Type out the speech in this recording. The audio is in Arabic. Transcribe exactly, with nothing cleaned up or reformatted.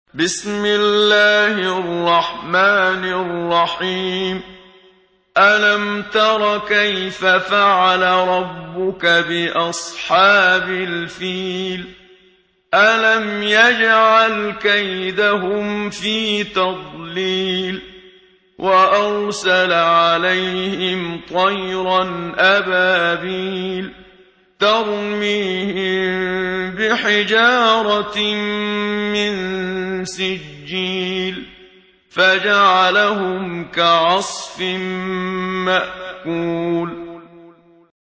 بسم الله الرحمن الرحيم. ألم تر كيف فعل ربك بأصحاب الفيل؟ ألم يجعل كيدهم في تضليل وأرسل عليهم طيرا أبابيل ترميهم بحجارة من سجيل فجعلهم كعصف مأكول